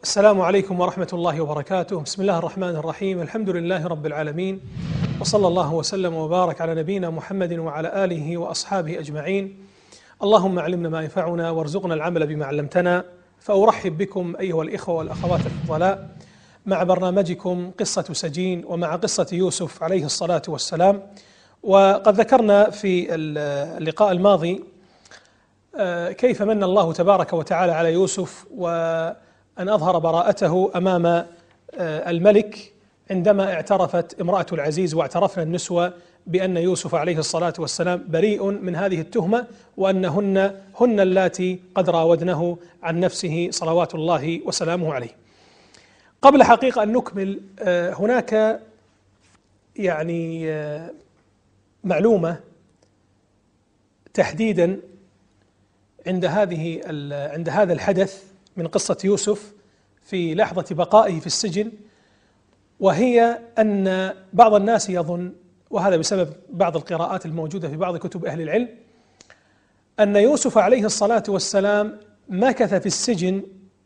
السلام عليكم ورحمة الله وبركاته. بسم الله الرحمن الرحيم. الحمد لله رب العالمين، وصلى الله وسلم وبارك على نبينا محمد وعلى آله وأصحابه أجمعين. اللهم علمنا ما ينفعنا وارزقنا العمل بما علمتنا. فأرحب بكم أيها الإخوة والأخوات الفضلاء مع برنامجكم قصة سجين، ومع قصة يوسف عليه الصلاة والسلام. وقد ذكرنا في اللقاء الماضي كيف من الله تبارك وتعالى على يوسف وأن أظهر براءته أمام الملك عندما اعترفت امرأة العزيز واعترفنا النسوة بأن يوسف عليه الصلاة والسلام بريء من هذه التهمة، وأنهن اللاتي قد راودنه عن نفسه صلوات الله وسلامه عليه. قبل حقيقة أن نكمل، هناك معلومة تحديدا عند هذا الحدث من قصة يوسف في لحظة بقائه في السجن، وهي أن بعض الناس يظن، وهذا بسبب بعض القراءات الموجودة في بعض كتب أهل العلم، أن يوسف عليه الصلاة والسلام مكث في السجن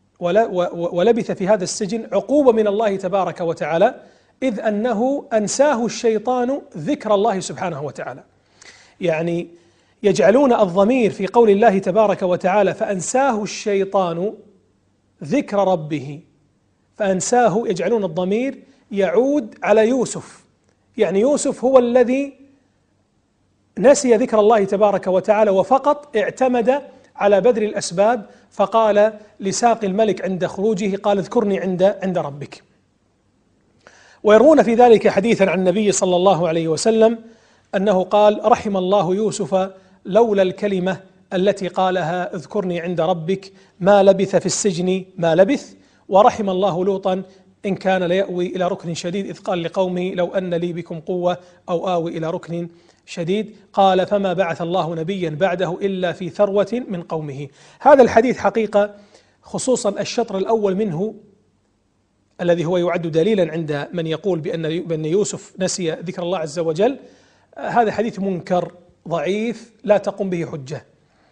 ولبث في هذا السجن عقوبة من الله تبارك وتعالى، إذ أنه أنساه الشيطان ذكر الله سبحانه وتعالى. يعني يجعلون الضمير في قول الله تبارك وتعالى فأنساه الشيطان ذكر ربه، فأنساه، يجعلون الضمير يعود على يوسف، يعني يوسف هو الذي نسي ذكر الله تبارك وتعالى وفقط اعتمد على بذل الأسباب، فقال لساقي الملك عند خروجه قال اذكرني عند ربك. ويروون في ذلك حديثا عن النبي صلى الله عليه وسلم أنه قال رحم الله يوسف لولا الكلمة التي قالها اذكرني عند ربك ما لبث في السجن ما لبث، ورحم الله لوطا إن كان ليأوي إلى ركن شديد إذ قال لقومه لو أن لي بكم قوة أو آوي إلى ركن شديد، قال فما بعث الله نبيا بعده إلا في ثروة من قومه. هذا الحديث حقيقة، خصوصا الشطر الأول منه الذي هو يعد دليلا عند من يقول بأن يوسف نسي ذكر الله عز وجل، هذا حديث منكر ضعيف لا تقوم به حجة.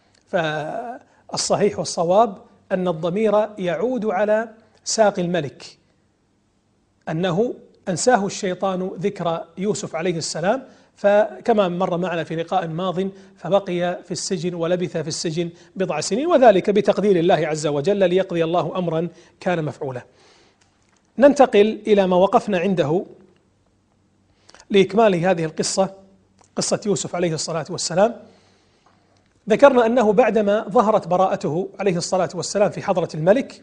فالصحيح والصواب أن الضمير يعود على ساقي الملك، أنه أنساه الشيطان ذكر يوسف عليه السلام، فكما مر معنا في لقاء ماض فبقي في السجن ولبث في السجن بضع سنين، وذلك بتقدير الله عز وجل ليقضي الله أمرا كان مفعولا. ننتقل إلى ما وقفنا عنده لإكمال هذه القصة، قصة يوسف عليه الصلاة والسلام. ذكرنا أنه بعدما ظهرت براءته عليه الصلاة والسلام في حضرة الملك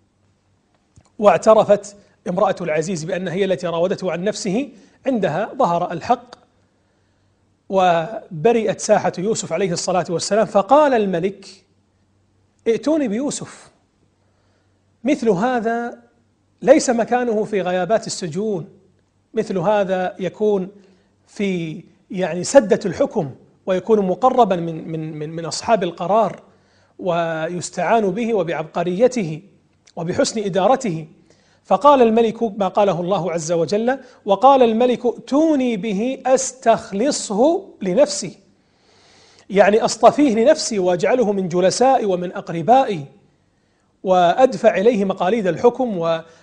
واعترفت امرأة العزيز بأنها هي التي راودته عن نفسه، عندها ظهر الحق وبرئت ساحة يوسف عليه الصلاة والسلام، فقال الملك ائتوني بيوسف، مثل هذا ليس مكانه في غيابات السجون، مثل هذا يكون في سدة الحكم، ويكون مقربا من أصحاب القرار، ويستعان به وبعبقريته وبحسن إدارته. فقال الملك ما قاله الله عز وجل، وقال الملك ائتوني به أستخلصه لنفسي، يعني أصطفيه لنفسي وأجعله من جلسائي ومن أقربائي، وأدفع إليه مقاليد الحكم،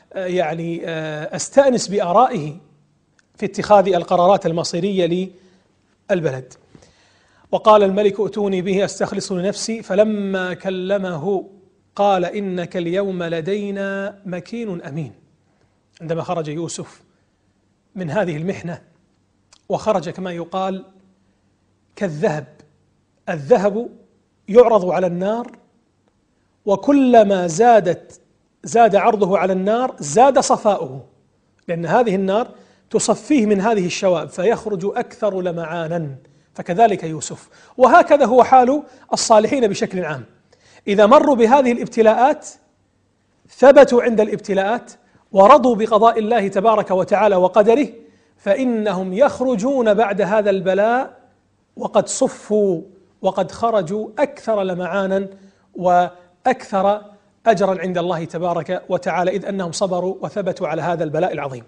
أستأنس بآرائه في اتخاذ القرارات المصيرية للبلد. وقال الملك ائتوني به أستخلصه لنفسي، فلما كلمه قال إنك اليوم لدينا مكين أمين. عندما خرج يوسف من هذه المحنة وخرج كما يقال كالذهب، الذهب يعرض على النار، وكلما زاد عرضه على النار زاد صفاؤه، لأن هذه النار تصفيه من هذه الشوائب فيخرج أكثر لمعانا. فكذلك يوسف، وهكذا هو حال الصالحين بشكل عام، إذا مروا بهذه الابتلاءات ثبتوا عند الابتلاءات ورضوا بقضاء الله تبارك وتعالى وقدره، فإنهم يخرجون بعد هذا البلاء وقد صفوا وقد خرجوا أكثر لمعانا وأكثر أجرا عند الله تبارك وتعالى، إذ أنهم صبروا وثبتوا على هذا البلاء العظيم.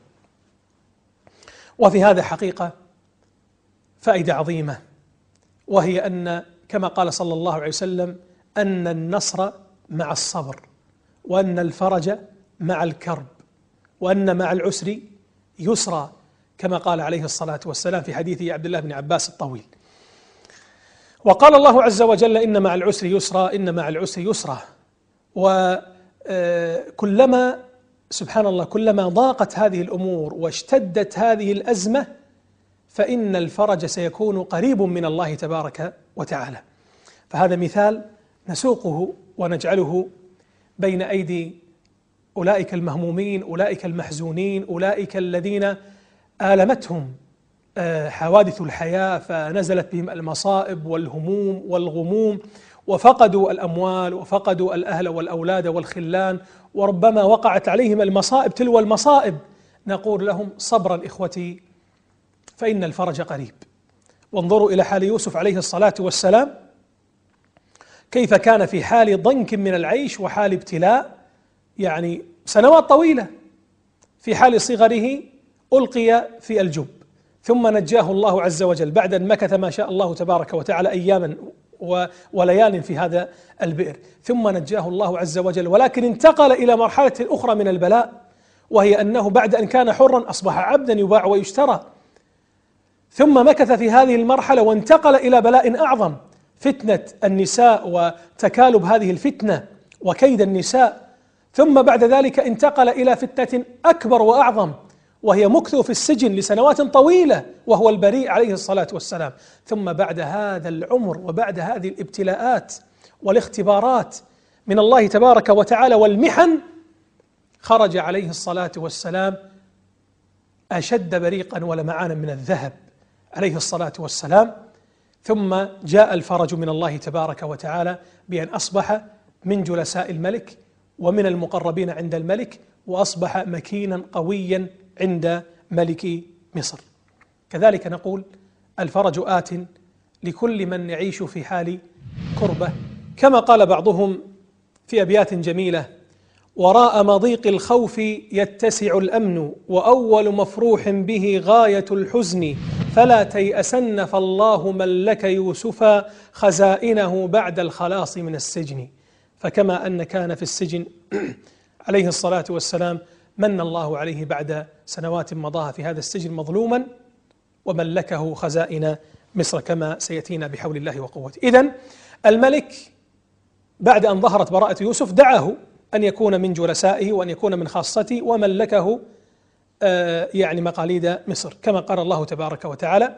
وفي هذا حقيقة فائدة عظيمة، وهي أن كما قال صلى الله عليه وسلم أن النصر مع الصبر، وأن الفرج مع الكرب، وأن مع العسر يسرا، كما قال عليه الصلاة والسلام في حديث عبد الله بن عباس الطويل. وقال الله عز وجل: إن مع العسر يسرا، إن مع العسر يسرا. وكلما سبحان الله كلما ضاقت هذه الأمور واشتدت هذه الأزمة فإن الفرج سيكون قريب من الله تبارك وتعالى. فهذا مثال نسوقه ونجعله بين أيدي أولئك المهمومين، أولئك المحزونين، أولئك الذين آلمتهم حوادث الحياة فنزلت بهم المصائب والهموم والغموم، وفقدوا الأموال وفقدوا الأهل والأولاد والخلان، وربما وقعت عليهم المصائب تلو المصائب. نقول لهم: صبرا إخوتي، فإن الفرج قريب. وانظروا إلى حال يوسف عليه الصلاة والسلام، كيف كان في حال ضنك من العيش وحال ابتلاء، يعني سنوات طويلة. في حال صغره ألقي في الجب، ثم نجاه الله عز وجل بعد أن مكث ما شاء الله تبارك وتعالى أياما وليال في هذا البئر، ثم نجاه الله عز وجل، ولكن انتقل إلى مرحلة أخرى من البلاء، وهي أنه بعد أن كان حرا أصبح عبدا يباع ويشترى، ثم مكث في هذه المرحلة وانتقل إلى بلاء أعظم، فتنة النساء وتكالب هذه الفتنة وكيد النساء، ثم بعد ذلك انتقل إلى فتنة أكبر وأعظم، وهي مكثه في السجن لسنوات طويلة وهو البريء عليه الصلاة والسلام. ثم بعد هذا العمر وبعد هذه الابتلاءات والاختبارات من الله تبارك وتعالى والمحن، خرج عليه الصلاة والسلام أشد بريقا ولمعانا من الذهب عليه الصلاة والسلام. ثم جاء الفرج من الله تبارك وتعالى بأن أصبح من جلساء الملك ومن المقربين عند الملك، وأصبح مكينا قويا عند ملك مصر. كذلك نقول: الفرج آت لكل من يعيش في حال كربة، كما قال بعضهم في أبيات جميلة: وراء مضيق الخوف يتسع الأمن، وأول مفروح به غاية الحزن، فلا تيأسن فالله ملك يوسف خزائنه بعد الخلاص من السجن. فكما أن كان في السجن عليه الصلاة والسلام من الله عليه بعد سنوات مضاها في هذا السجن مظلوما، وملكه خزائن مصر كما سيأتينا بحول الله وقوته. إذن الملك بعد أن ظهرت براءة يوسف دعاه أن يكون من جلسائه وأن يكون من خاصته، وملكه يعني مقاليد مصر، كما قال الله تبارك وتعالى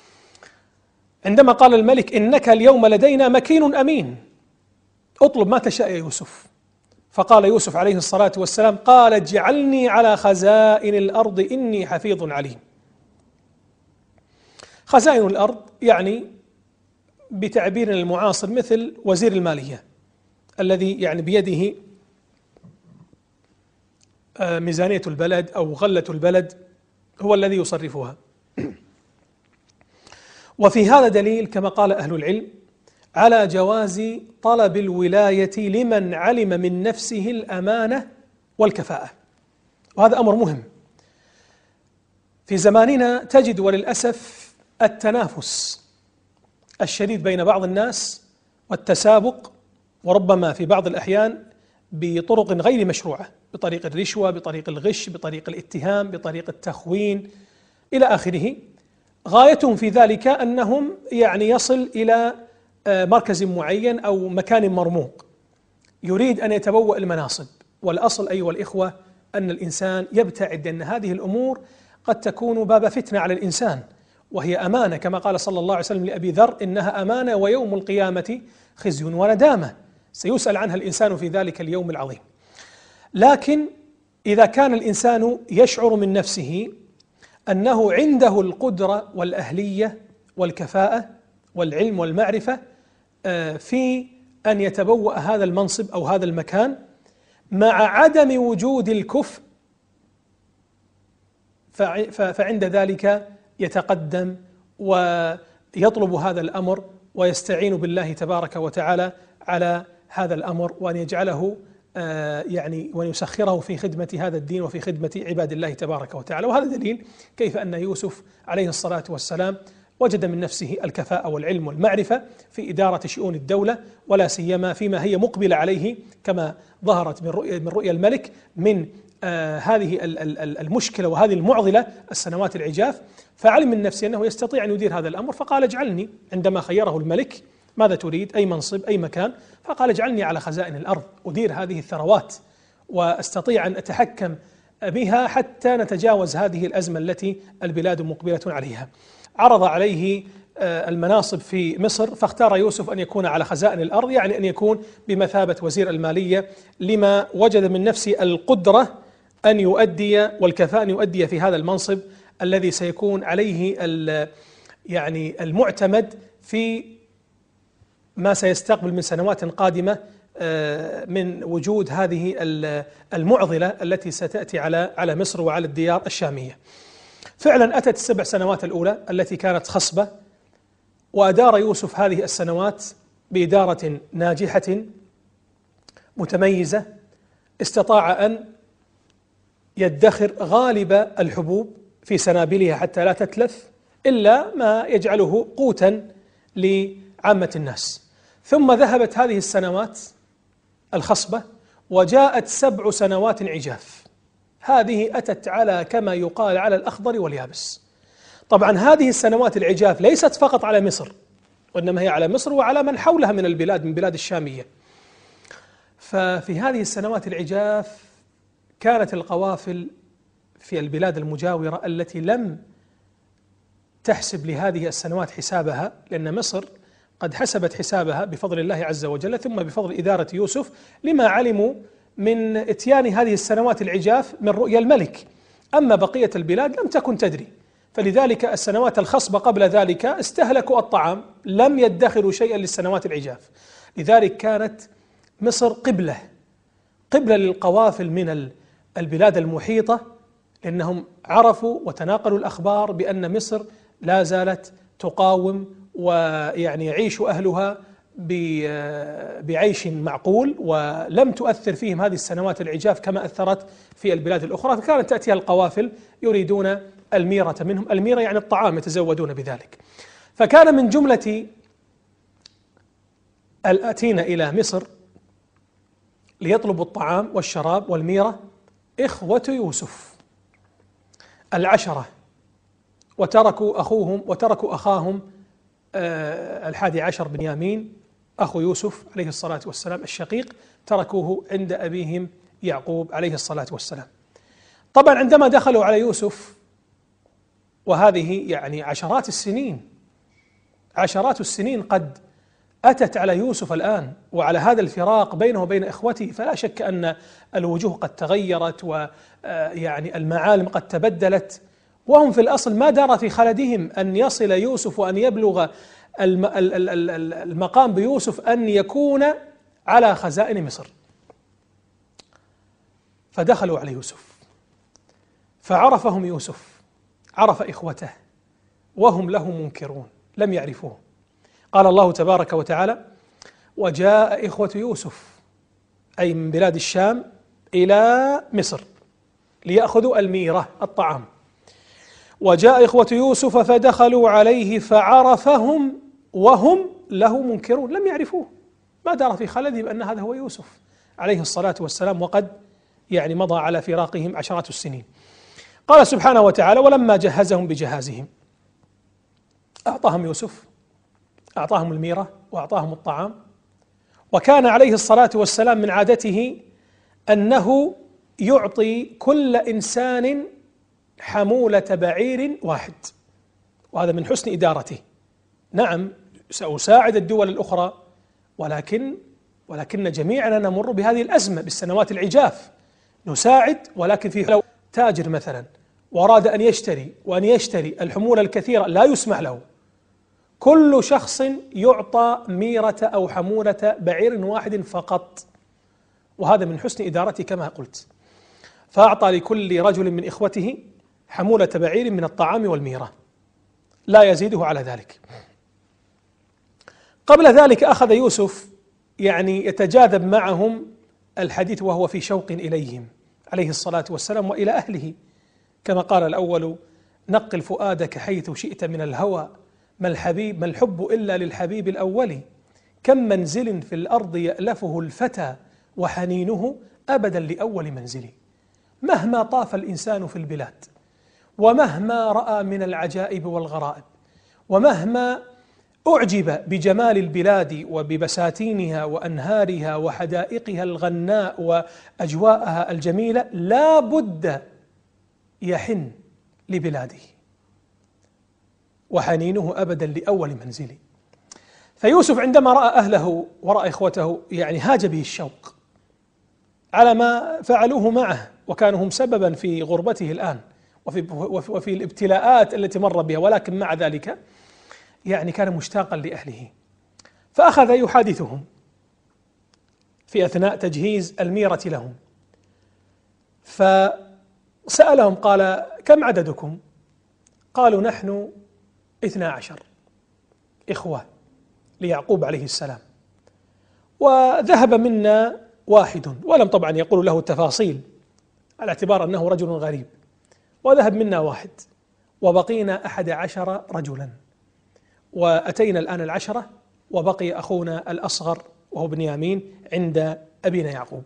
عندما قال الملك: إنك اليوم لدينا مكين أمين، اطلب ما تشاء يا يوسف. فقال يوسف عليه الصلاة والسلام: قال اجعلني على خزائن الأرض إني حفيظ عليم. خزائن الأرض يعني بتعبيرنا المعاصر مثل وزير المالية الذي يعني بيده ميزانية البلد أو غلة البلد، هو الذي يصرفها. وفي هذا دليل كما قال أهل العلم على جواز طلب الولاية لمن علم من نفسه الأمانة والكفاءة، وهذا أمر مهم. في زماننا تجد وللأسف التنافس الشديد بين بعض الناس والتسابق، وربما في بعض الأحيان بطرق غير مشروعة، بطريق الرشوة، بطريق الغش، بطريق الاتهام، بطريق التخوين إلى آخره. غايتهم في ذلك أنهم يعني يصل إلى مركز معين أو مكان مرموق، يريد أن يتبوأ المناصب. والأصل أيها الإخوة أن الإنسان يبتعد، أن هذه الأمور قد تكون باب فتنة على الإنسان، وهي أمانة كما قال صلى الله عليه وسلم لأبي ذر: إنها أمانة ويوم القيامة خزي وندامة، سيسأل عنها الإنسان في ذلك اليوم العظيم. لكن إذا كان الإنسان يشعر من نفسه أنه عنده القدرة والأهلية والكفاءة والعلم والمعرفة في أن يتبوأ هذا المنصب أو هذا المكان مع عدم وجود الكفء، فعند ذلك يتقدم ويطلب هذا الأمر ويستعين بالله تبارك وتعالى على هذا الأمر، وأن يجعله يعني وأن يسخره في خدمة هذا الدين وفي خدمة عباد الله تبارك وتعالى. وهذا دليل كيف أن يوسف عليه الصلاة والسلام وجد من نفسه الكفاءة والعلم والمعرفة في إدارة شؤون الدولة، ولا سيما فيما هي مقبلة عليه كما ظهرت من رؤيا الملك من هذه المشكلة وهذه المعضلة السنوات العجاف. فعلم من نفسه أنه يستطيع أن يدير هذا الأمر، فقال اجعلني، عندما خيره الملك ماذا تريد، أي منصب أي مكان، فقال اجعلني على خزائن الأرض أدير هذه الثروات وأستطيع أن أتحكم بها حتى نتجاوز هذه الأزمة التي البلاد مقبلة عليها. عرض عليه المناصب في مصر، فاختار يوسف أن يكون على خزائن الأرض، يعني أن يكون بمثابة وزير المالية، لما وجد من نفسه القدرة أن يؤدي والكفاءة أن يؤدي في هذا المنصب الذي سيكون عليه يعني المعتمد في ما سيستقبل من سنوات قادمة من وجود هذه المعضلة التي ستأتي على مصر وعلى الديار الشامية. فعلا أتت ال7 سنوات الأولى التي كانت خصبة، وأدار يوسف هذه السنوات بإدارة ناجحة متميزة. استطاع أن يدخر غالب الحبوب في سنابلها حتى لا تتلف إلا ما يجعله قوتا لعامة الناس. ثم ذهبت هذه السنوات الخصبة وجاءت 7 سنوات عجاف. هذه أتت على كما يقال على الأخضر واليابس. طبعا هذه السنوات العجاف ليست فقط على مصر، وإنما هي على مصر وعلى من حولها من البلاد، من بلاد الشامية. ففي هذه السنوات العجاف كانت القوافل في البلاد المجاورة التي لم تحسب لهذه السنوات حسابها، لأن مصر قد حسبت حسابها بفضل الله عز وجل ثم بفضل إدارة يوسف، لما علموا من إتيان هذه السنوات العجاف من رؤيا الملك. أما بقية البلاد لم تكن تدري، فلذلك السنوات الخصبة قبل ذلك استهلكوا الطعام، لم يدخروا شيئا للسنوات العجاف. لذلك كانت مصر قبلة للقوافل من البلاد المحيطة، لأنهم عرفوا وتناقلوا الأخبار بأن مصر لا زالت تقاوم، ويعني يعيش أهلها بعيش معقول، ولم تؤثر فيهم هذه السنوات العجاف كما أثرت في البلاد الأخرى. فكانت تأتيها القوافل يريدون الميرة منهم، الميرة يعني الطعام، يتزودون بذلك. فكان من جملة الآتين إلى مصر ليطلبوا الطعام والشراب والميرة إخوة يوسف 10، وتركوا أخاهم 11 بنيامين أخو يوسف عليه الصلاة والسلام الشقيق، تركوه عند أبيهم يعقوب عليه الصلاة والسلام. طبعا عندما دخلوا على يوسف، وهذه يعني عشرات السنين قد أتت على يوسف الآن، وعلى هذا الفراق بينه وبين إخوته، فلا شك أن الوجوه قد تغيرت، ويعني المعالم قد تبدلت، وهم في الأصل ما دار في خلدهم أن يصل يوسف وأن يبلغ المقام بيوسف أن يكون على خزائن مصر. فدخلوا على يوسف فعرفهم يوسف، عرف إخوته وهم له منكرون، لم يعرفوه. قال الله تبارك وتعالى: وجاء إخوة يوسف، أي من بلاد الشام إلى مصر ليأخذوا الميرة الطعام. وجاء إخوة يوسف فدخلوا عليه فعرفهم وهم له منكرون، لم يعرفوه، ما دار في خلدهم أن هذا هو يوسف عليه الصلاة والسلام، وقد يعني مضى على فراقهم عشرات السنين. قال سبحانه وتعالى: ولما جهزهم بجهازهم أعطاهم يوسف، أعطاهم الميرة وأعطاهم الطعام. وكان عليه الصلاة والسلام من عادته أنه يعطي كل إنسان حمولة بعير واحد، وهذا من حسن إدارته. نعم سأساعد الدول الأخرى، ولكن جميعنا نمر بهذه الأزمة بالسنوات العجاف، نساعد، ولكن في لو تاجر مثلا وأراد أن يشتري الحمولة الكثيرة لا يسمح له، كل شخص يعطى ميرة أو حمولة بعير واحد فقط، وهذا من حسن إدارته كما قلت. فأعطى لكل رجل من إخوته حمولة بعير من الطعام والميرة، لا يزيده على ذلك. قبل ذلك أخذ يوسف يعني يتجاذب معهم الحديث وهو في شوق إليهم عليه الصلاة والسلام وإلى أهله، كما قال الأول: نقل فؤادك حيث شئت من الهوى ما الحب إلا للحبيب الأول، كم منزل في الأرض يألفه الفتى وحنينه أبدا لأول منزل. مهما طاف الإنسان في البلاد، ومهما رأى من العجائب والغرائب، ومهما أعجب بجمال البلاد وببساتينها وأنهارها وحدائقها الغناء وأجواءها الجميلة، لا بد يحن لبلاده، وحنينه أبدا لأول منزل. فيوسف عندما رأى أهله ورأى إخوته يعني هاج به الشوق على ما فعلوه معه، وكانوا هم سببا في غربته الآن وفي الابتلاءات التي مر بها، ولكن مع ذلك يعني كان مشتاقا لأهله. فأخذ يحادثهم في أثناء تجهيز الميرة لهم، فسألهم قال: كم عددكم؟ قالوا: نحن 12 إخوة ليعقوب عليه السلام، وذهب منا واحد، ولم طبعا يقول له التفاصيل على اعتبار أنه رجل غريب، وذهب منا واحد وبقينا 11 رجلا، وأتينا الآن 10، وبقي أخونا الأصغر وهو بنيامين عند أبينا يعقوب.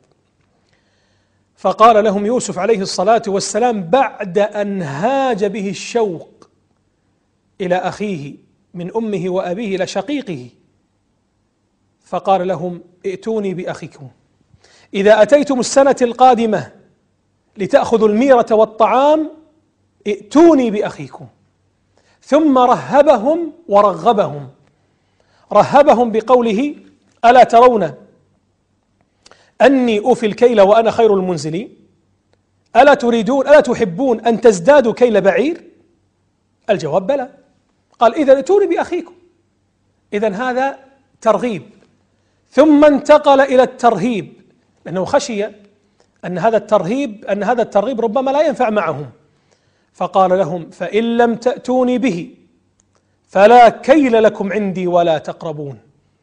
فقال لهم يوسف عليه الصلاة والسلام بعد أن هاج به الشوق إلى أخيه من أمه وأبيه إلى شقيقه، فقال لهم: ائتوني بأخيكم، إذا أتيتم السنة القادمة لتأخذوا الميرة والطعام ائتوني بأخيكم. ثم رهبهم ورغبهم. رهبهم بقوله: ألا ترون أني أوفي الكيل وأنا خير المنزلين؟ ألا تحبون أن تزدادوا كيل بعير؟ الجواب بلى. قال: إذا ائتوني بأخيكم. إذن هذا ترغيب، ثم انتقل إلى الترهيب، لأنه خشي أن هذا الترغيب ربما لا ينفع معهم، فقال لهم: فإن لم تأتوني به فلا كيل لكم عندي ولا تقربون.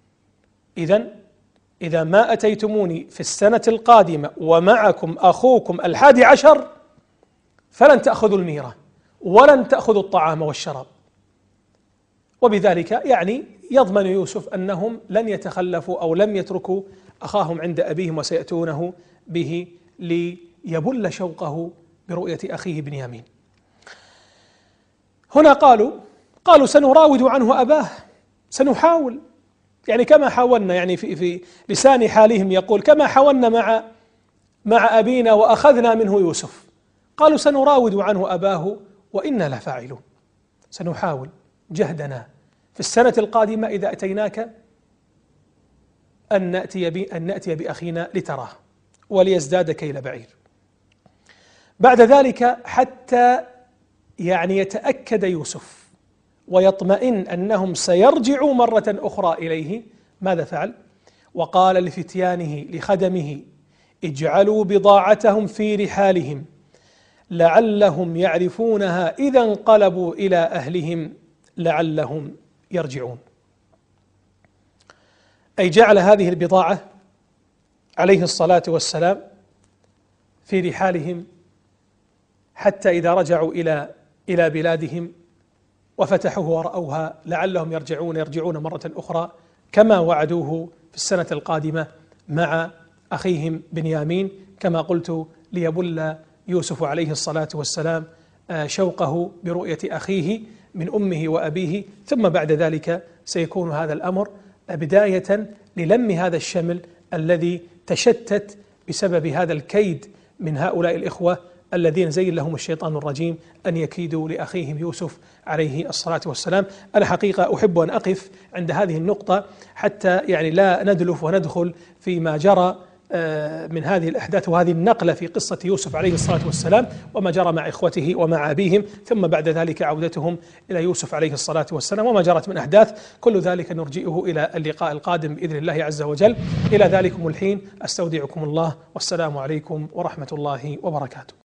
إذا ما أتيتموني في السنة القادمة ومعكم أخوكم 11 فلن تأخذوا الميرة ولن تأخذوا الطعام والشراب. وبذلك يعني يضمن يوسف أنهم لن يتخلفوا أو لم يتركوا أخاهم عند أبيهم وسيأتونه به ليبل شوقه برؤية أخيه بنيامين. هنا قالوا سنراود عنه أباه، سنحاول، يعني كما حاولنا، يعني في لسان حالهم يقول كما حاولنا مع أبينا وأخذنا منه يوسف. قالوا سنراود عنه أباه وإنا لفاعلون، سنحاول جهدنا في السنة القادمة إذا أتيناك أن نأتي بأخينا لتراه وليزداد كيل بعير. بعد ذلك حتى يعني يتأكد يوسف ويطمئن أنهم سيرجعوا مرة أخرى إليه، ماذا فعل؟ وقال لفتيانه لخدمه: اجعلوا بضاعتهم في رحالهم لعلهم يعرفونها إذا انقلبوا إلى أهلهم لعلهم يرجعون. أي جعل هذه البضاعة عليه الصلاة والسلام في رحالهم حتى إذا رجعوا إلى بلادهم وفتحوه ورأوها لعلهم يرجعون مرة أخرى كما وعدوه في السنة القادمة مع أخيهم بنيامين، كما قلت ليبل يوسف عليه الصلاة والسلام شوقه برؤية أخيه من أمه وأبيه. ثم بعد ذلك سيكون هذا الأمر بداية للم هذا الشمل الذي تشتت بسبب هذا الكيد من هؤلاء الإخوة الذين زين لهم الشيطان الرجيم أن يكيدوا لأخيهم يوسف عليه الصلاة والسلام. أنا حقيقة أحب أن أقف عند هذه النقطة حتى يعني لا ندلف وندخل فيما جرى من هذه الأحداث وهذه النقلة في قصة يوسف عليه الصلاة والسلام وما جرى مع إخوته ومع أبيهم، ثم بعد ذلك عودتهم إلى يوسف عليه الصلاة والسلام وما جرت من أحداث. كل ذلك نرجئه إلى اللقاء القادم بإذن الله عز وجل. إلى ذلكم الحين أستودعكم الله، والسلام عليكم ورحمة الله وبركاته.